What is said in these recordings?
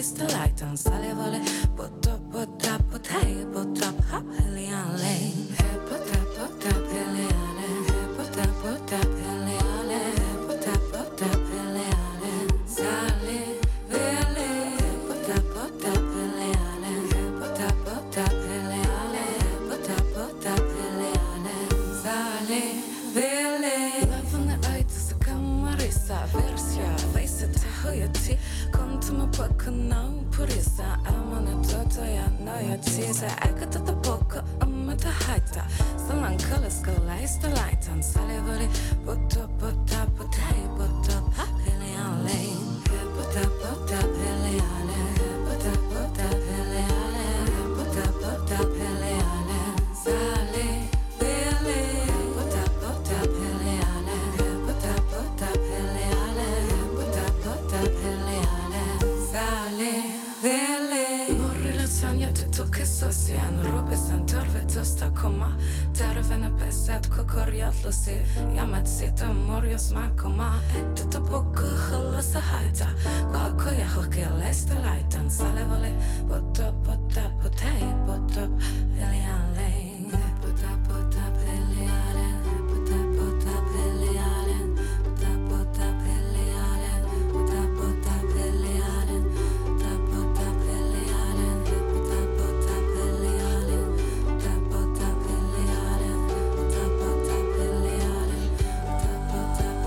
the light on Sally Volley. Put up, hey, put up, hop, Hellion Lane. Put up, Hellion. Put up, Hellion. Put up, Hellion. Sally Volley. Put up, Hellion. Put up, Hellion. Put up, Hellion. Sally Volley. Love on the eye to the camarissa. Versia, face it to Hoyati. Come to my book, no, Purisa. I'm on a toto, I know your tears. I got the book, I'm at the height. Some colors go lights the light on Sally Volley. Put up, hey, put up, Hellion Lane. Put up, Hellion. Put up, Hellion. Put up, Hellion. Sally Volley. Put up, Hellion. Put up, Hellion. Put up, Hellion. Sally Volley. Morrelazione tutto che so siano robe santorve tosta komma. Tervene pesset kokoriatlo se jamet sita morjos makoma. Tutto poco خلص هايتا كاكو يا خوكي لست لايتن Sally Volley. Put up, hey, put up, Hellion Lane. Put up, Hellion. Put up, Hellion. Put up, Hellion. Put up, Hellion. Put up, Hellion. Put up, Hellion. Put up, Hellion. Put up, Hellion. Put up,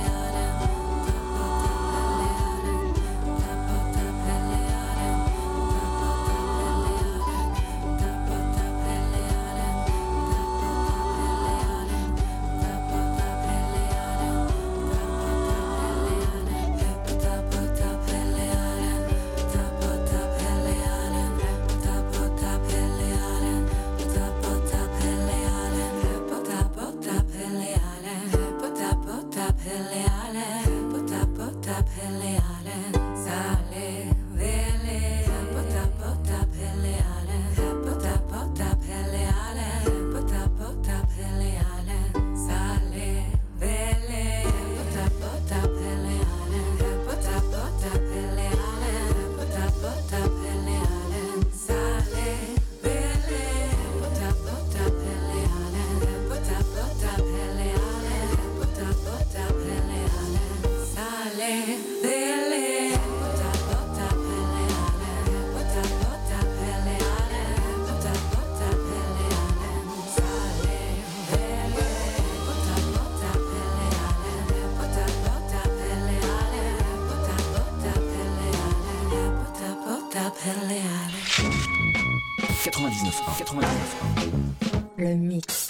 Hellion. 99.1. Le mix.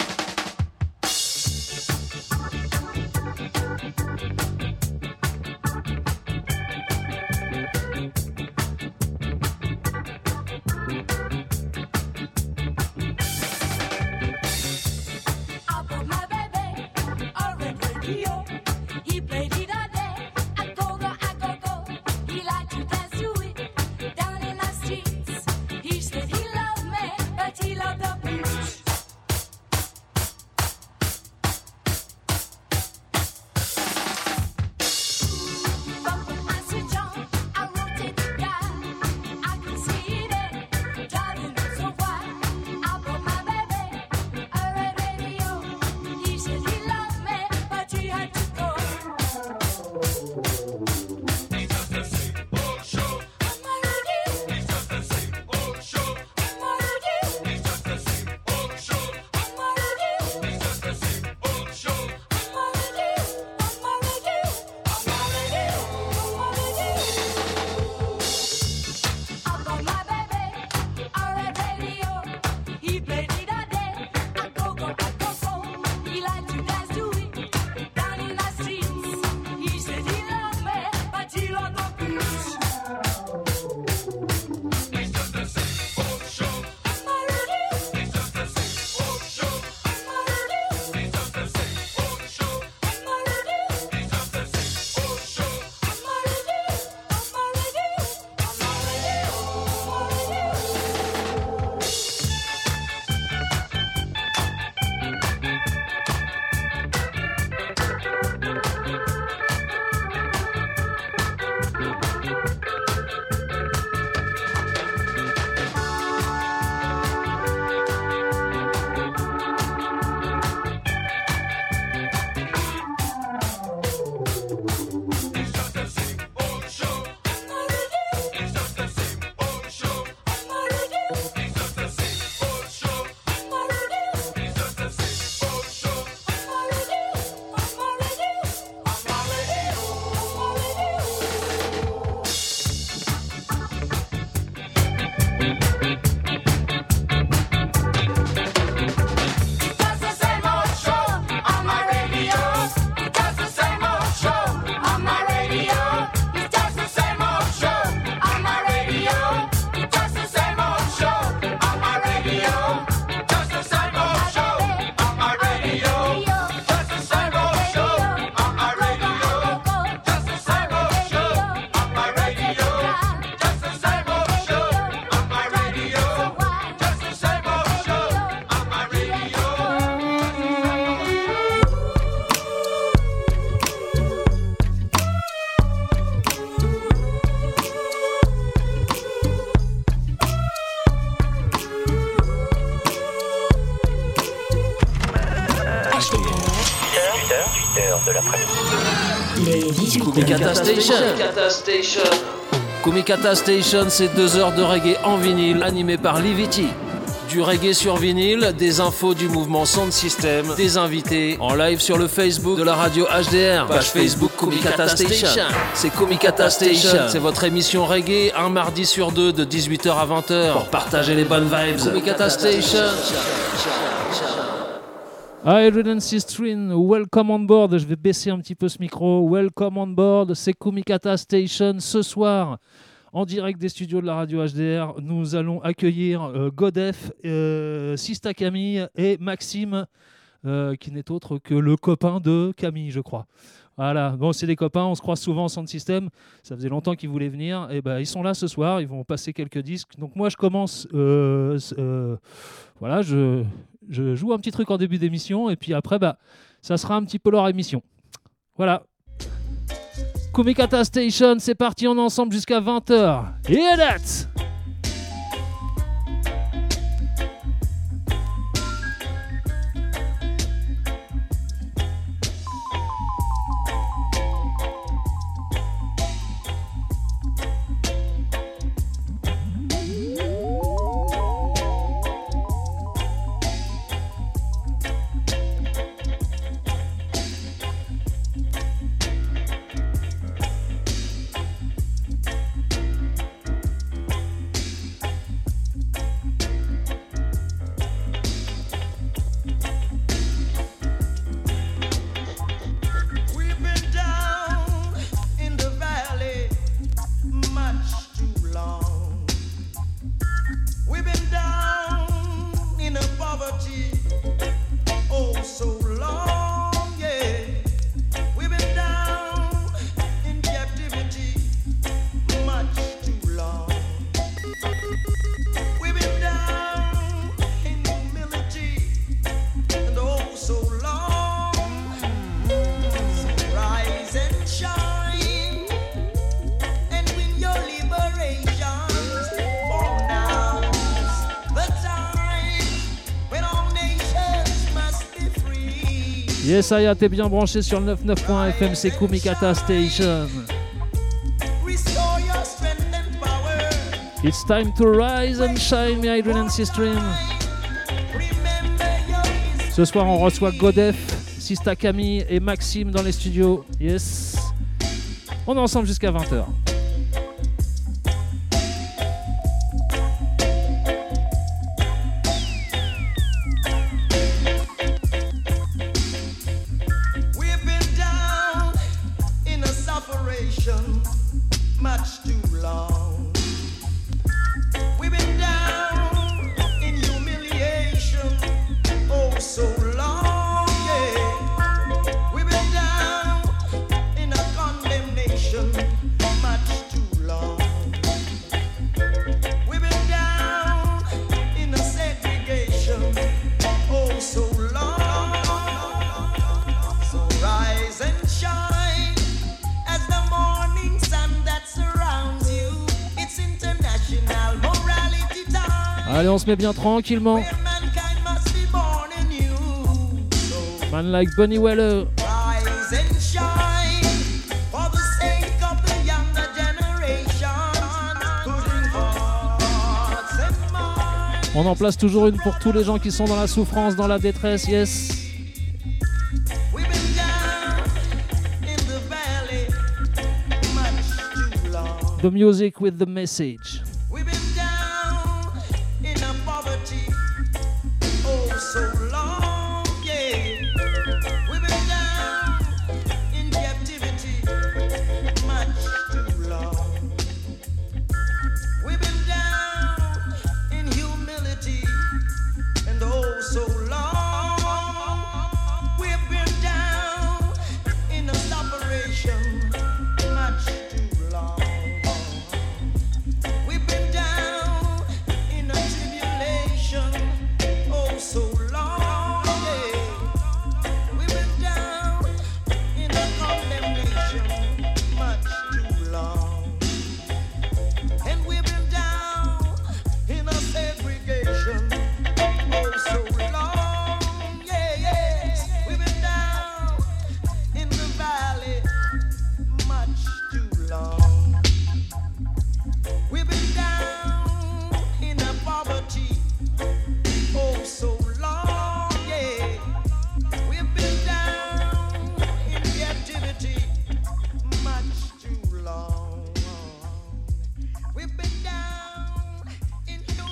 Kumikata Station. Kumikata Station, c'est 2 heures de reggae en vinyle animé par Liviti. Du reggae sur vinyle, des infos du mouvement Sound System, des invités en live sur le Facebook de la radio HDR, page Facebook Kumikata Station. C'est Kumikata Station, c'est votre émission reggae un mardi sur 2 de 18h à 20h pour partager les bonnes vibes. Kumikata Station. Adrian Sistrin, welcome on board. Je vais baisser un petit peu ce micro. Welcome on board, c'est Kumikata Station. Ce soir, en direct des studios de la radio HDR, nous allons accueillir Godef, Sista Camille et Maxime, qui n'est autre que le copain de Camille, je crois. Voilà, bon, c'est des copains, on se croise souvent en Sound System. Ça faisait longtemps qu'ils voulaient venir. Et ben, ils sont là ce soir, ils vont passer quelques disques. Donc moi, je commence. Voilà, je joue un petit truc en début d'émission. Et puis après, bah, ça sera un petit peu leur émission. Voilà. Kumikata Station, c'est parti, on est ensemble jusqu'à 20h. Hear that! Yes, Aya, t'es bien branché sur le 99.fm, c'est Kumikata Station. It's time to rise and shine, my Adrian Sistrin. Ce soir, on reçoit Godef, Sista Camille et Maxime dans les studios. Yes. On est ensemble jusqu'à 20h. Allez, on se met bien tranquillement. Man like Bunny Weller. On en place toujours une pour tous les gens qui sont dans la souffrance, dans la détresse, yes. The music with the message. We've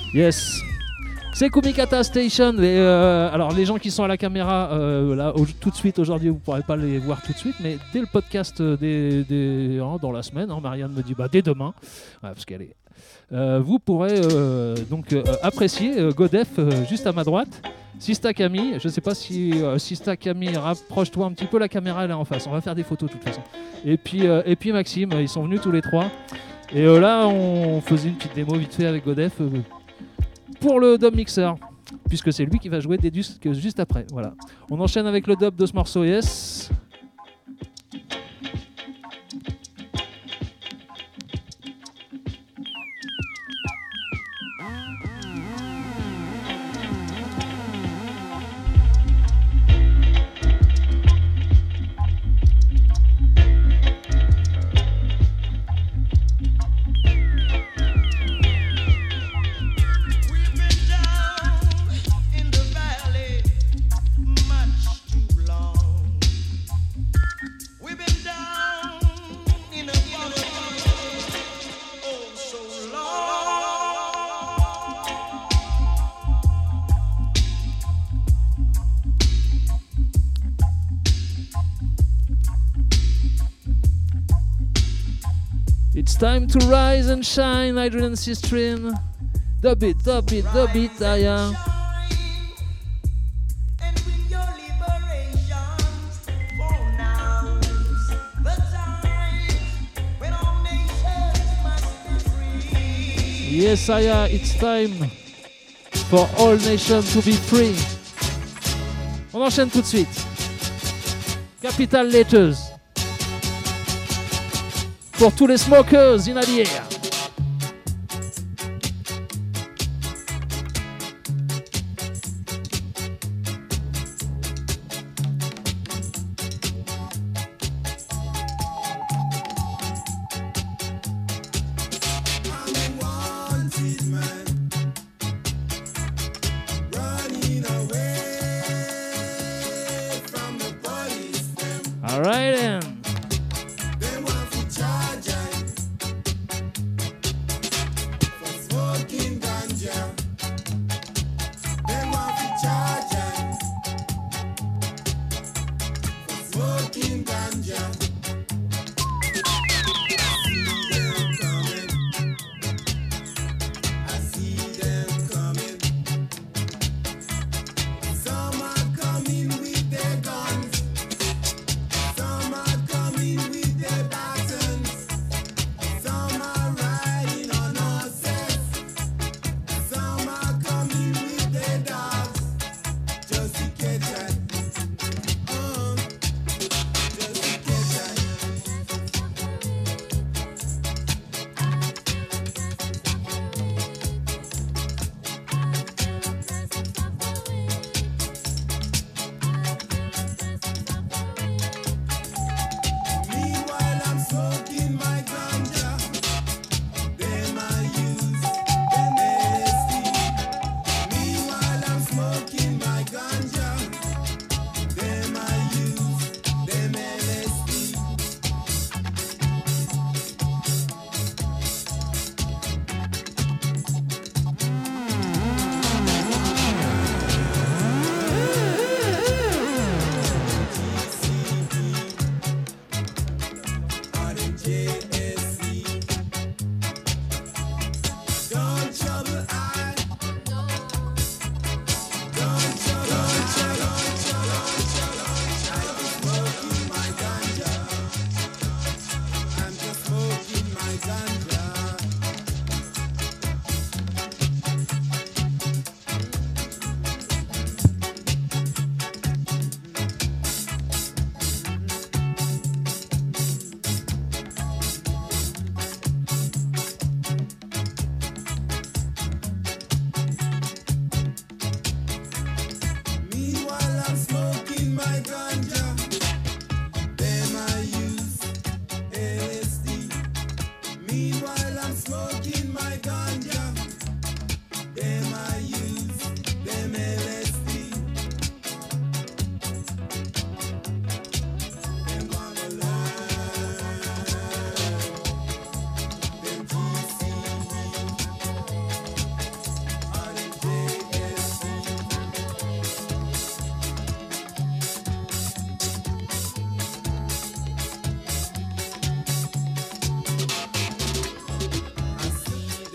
Yes. C'est Kumikata Station. Alors les gens qui sont à la caméra, là, tout de suite aujourd'hui, vous ne pourrez pas les voir tout de suite, mais dès le podcast dans la semaine, Marianne me dit dès demain, parce qu'elle est. Vous pourrez donc apprécier Godef juste à ma droite. Sista Camille, je ne sais pas si Sista Camille, rapproche-toi un petit peu, la caméra elle est en face. On va faire des photos de toute façon. Et puis Maxime, ils sont venus tous les trois. Et là, on faisait une petite démo vite fait avec Godef. Pour le dub mixer, puisque c'est lui qui va jouer des disques juste après. Voilà. On enchaîne avec le dub de ce morceau, yes. It's time to rise and shine, Hydrogen Sistrin. Dub it, Aya. Yes, Aya, it's time for all nations to be free. On enchaîne tout de suite. Capital Letters. Pour tous les smokers in the air. All right then.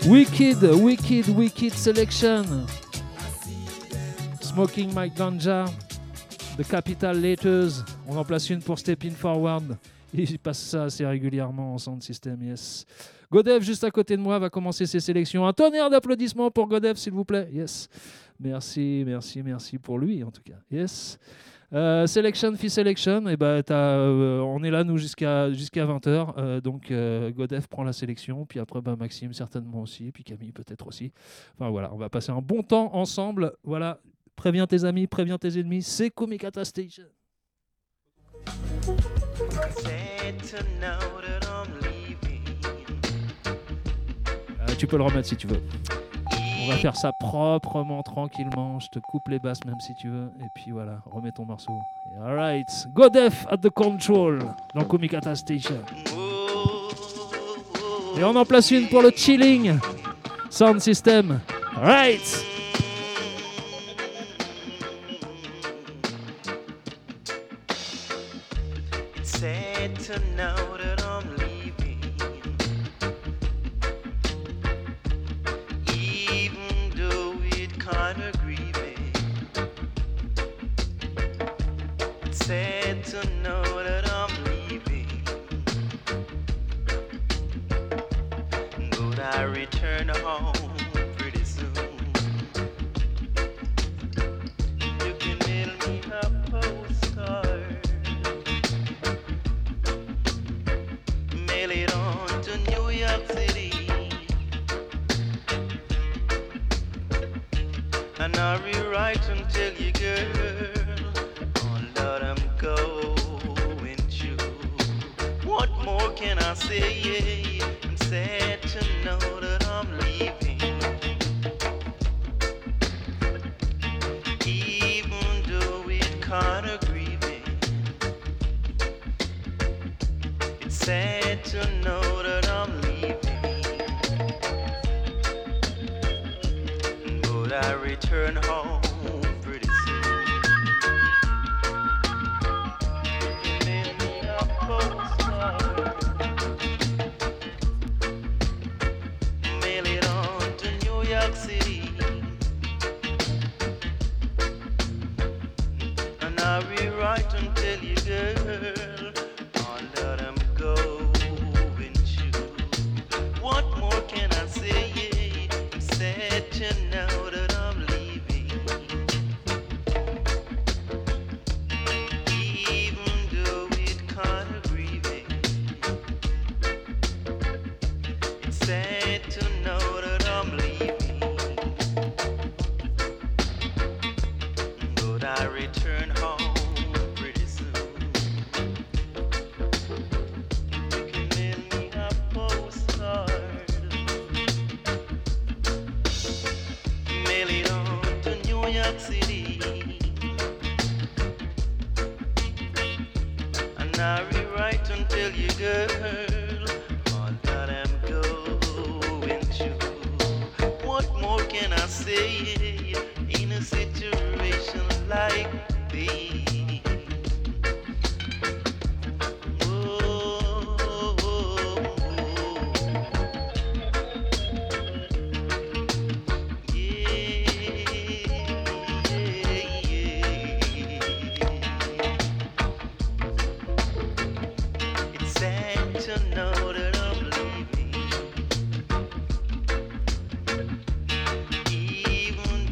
Wicked selection. Smoking My Ganja, The Capital Letters. On en place une pour Stepping Forward. Il passe ça assez régulièrement en sound system, yes. Godev, juste à côté de moi, va commencer ses sélections. Un tonnerre d'applaudissements pour Godev, s'il vous plaît. Yes. Merci pour lui, en tout cas. Yes. Selection, fee selection. Et ben, on est là, nous, jusqu'à 20h. Donc, Godev prend la sélection. Puis après, Maxime, certainement aussi. Puis Camille, peut-être aussi. Enfin, voilà, on va passer un bon temps ensemble. Voilà. Préviens tes amis, préviens tes ennemis. C'est Kumikata Station. Tu peux le remettre si tu veux. On va faire ça proprement, tranquillement. Je te coupe les basses même si tu veux. Et puis voilà, remets ton morceau. Alright, Godev at the control dans Kumikata Station. Et on en place une pour le chilling sound system. Alright. To know that I'm leaving, even though it kinda grieving. It's sad to know that I'm leaving, but I return home pretty soon. You can mail me a postcard. Mail it on to New York City, and I'll rewrite and tell you, girl, oh Lord, I'm going to. What more can I say? I'm sad to know that I'm leaving, even though it kinda grieving. It's sad to know that I'm leaving, but I return home pretty soon. Mail me a postcard, mail it on to New York City, and I rewrite and tell you, girl, all that I'm going to. What more can I say? I'm sad to know that I'm leaving, even though it kinda grieving. It's sad to know that I'm leaving, but I return home pretty soon. You can mail me a postcard, mail it on to New York City, and I rewrite and tell you, girl, all that I'm going to. What more can I say in a situation like this? It's sad to know that I'm leaving, even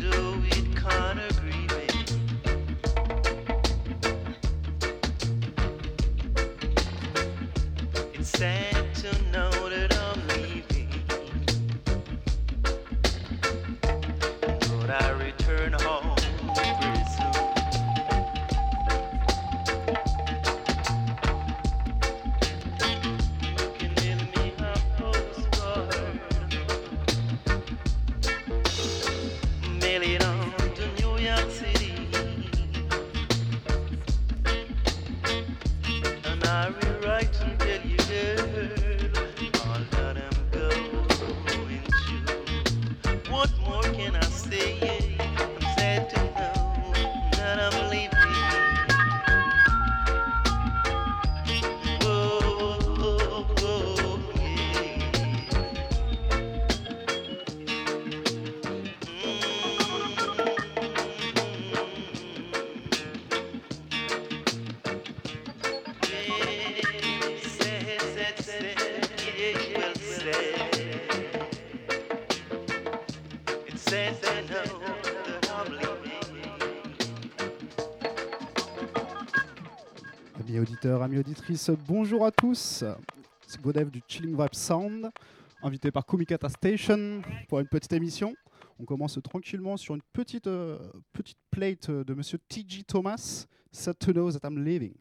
It's sad to know that I'm leaving. Amis auditeurs, amis auditrices, bonjour à tous. C'est Godev du Chilling Vibe Sound, invité par Kumikata Station pour une petite émission. On commence tranquillement sur une petite plate de Monsieur T.J. Thomas, Sad to Know That I'm Leaving.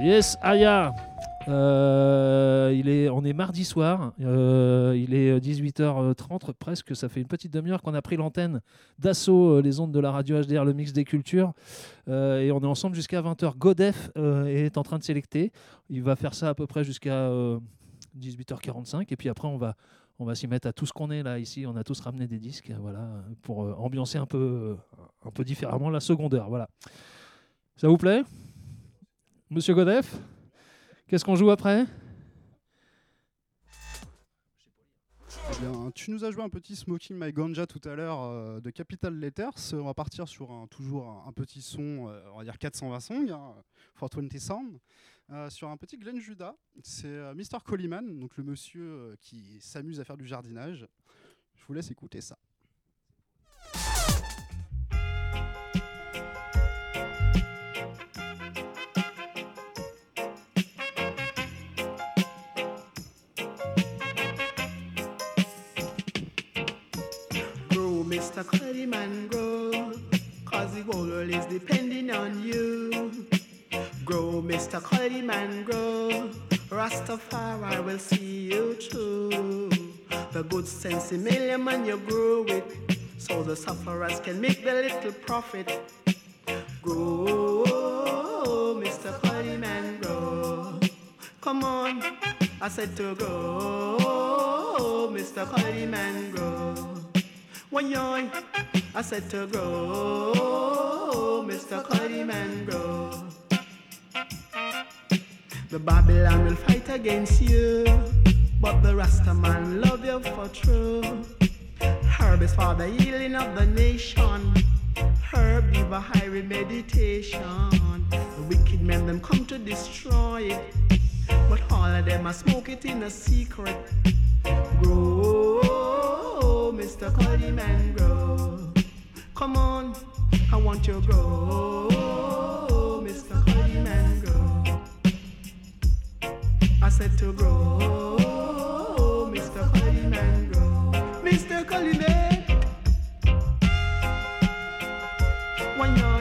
Yes, Aya. On est mardi soir, il est 18h30 presque, ça fait une petite demi-heure qu'on a pris l'antenne d'assaut les ondes de la radio HDR, le mix des cultures, et on est ensemble jusqu'à 20h. Godef est en train de sélecter, il va faire ça à peu près jusqu'à 18h45, et puis après on va s'y mettre à tout ce qu'on est là ici, on a tous ramené des disques, voilà, pour ambiancer un peu différemment la seconde heure. Voilà. Ça vous plaît, Monsieur Godef? Qu'est-ce qu'on joue après? Eh bien, tu nous as joué un petit Smoking My Ganja tout à l'heure de Capital Letters. On va partir sur toujours un petit son, on va dire 420 songs, 420 sound, sur un petit Glenn Judah. C'est Mr. Collyman, donc le monsieur qui s'amuse à faire du jardinage. Je vous laisse écouter ça. Mr. Collyman, grow, cause the whole world is depending on you. Grow, Mr. Collyman, grow, Rastafari will see you through. The good sense in million man you grow it, so the sufferers can make the little profit. Grow, Mr. Collyman, grow. Come on, I said to grow, Mr. Collyman, grow. One yoy, I said to grow, Mr. Collyman, grow. The Babylon will fight against you, but the Rastaman love you for true. Herb is for the healing of the nation. Herb give a high meditation. The wicked men them come to destroy it, but all of them are smoke it in a secret. Grow, Mr. Collyman, grow. Come on, I want you to grow, Mr. Collyman, grow. I said to grow, Mr. Collyman, grow. Mr. Collyman, when you're